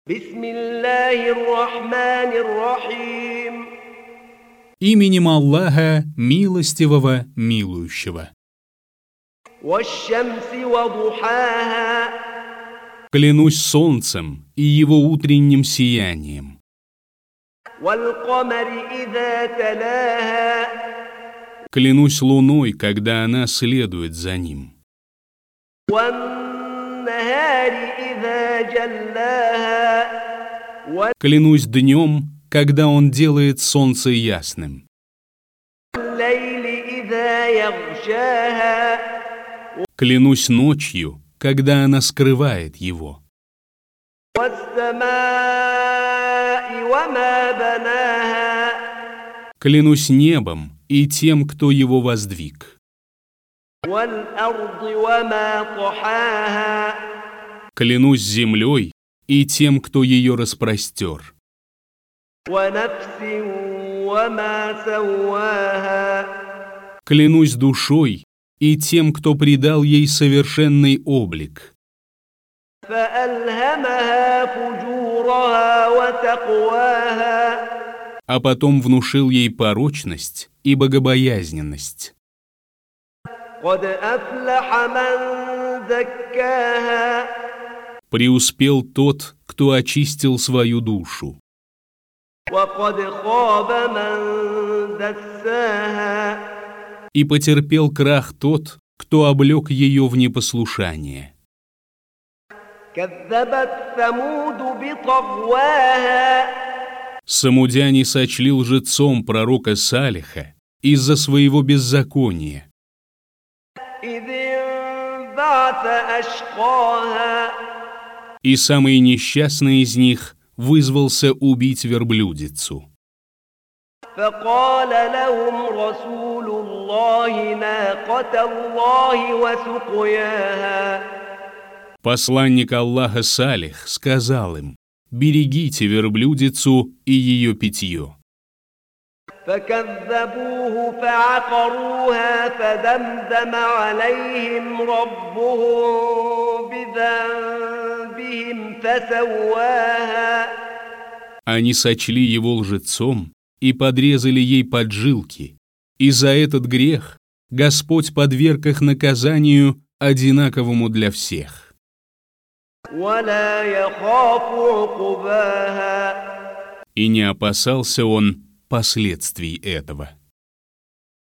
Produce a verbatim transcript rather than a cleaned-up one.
Бисмиллахир-рахманир-рахим. Именем Аллаха, милостивого, милующего. Ваш-шамси ва-духаха. Клянусь солнцем и его утренним сиянием. Валь-камари иза талаха. Клянусь луной, когда она следует за ним. Ван-нахари иза джаллаха. Клянусь днем, когда он делает солнце ясным. Валь-лейли иза ягшаха. Клянусь ночью, когда она скрывает его. Вас-самаи ва-ма банаха. Клянусь небом и тем, кто его воздвиг. Валь-арди ва-ма тухаха. Клянусь землей и тем, кто ее распростер. Ва-нафсин ва-ма савваха. Клянусь душой и тем, кто придал ей совершенный облик. Фа-альхамаха фуджураха ва-такваха. А потом внушил ей порочность и богобоязненность. Кад афляха ман заккаха. Преуспел тот, кто очистил свою душу. Ва кад хаба ман дассаха. И потерпел крах тот, кто облек ее в непослушание. Каззабат Самуду битагваха. Самудяне сочли лжецом пророка Салиха из-за своего беззакония. إذ انبعث أشقاها. И самый несчастный из них вызвался убить верблюдицу. فقال لهم رسول الله ناقة الله وسقياها. Посланник Аллаха Салих сказал им: берегите верблюдицу и ее питье. فكذبوه فعقروها فدمدم عليهم ربهم بذنبهم فسواها. Они сочли его лжецом и подрезали ей поджилки, и за этот грех Господь подверг их наказанию, одинаковому для всех. ولا يخاف عقباها. И не опасался он последствий этого.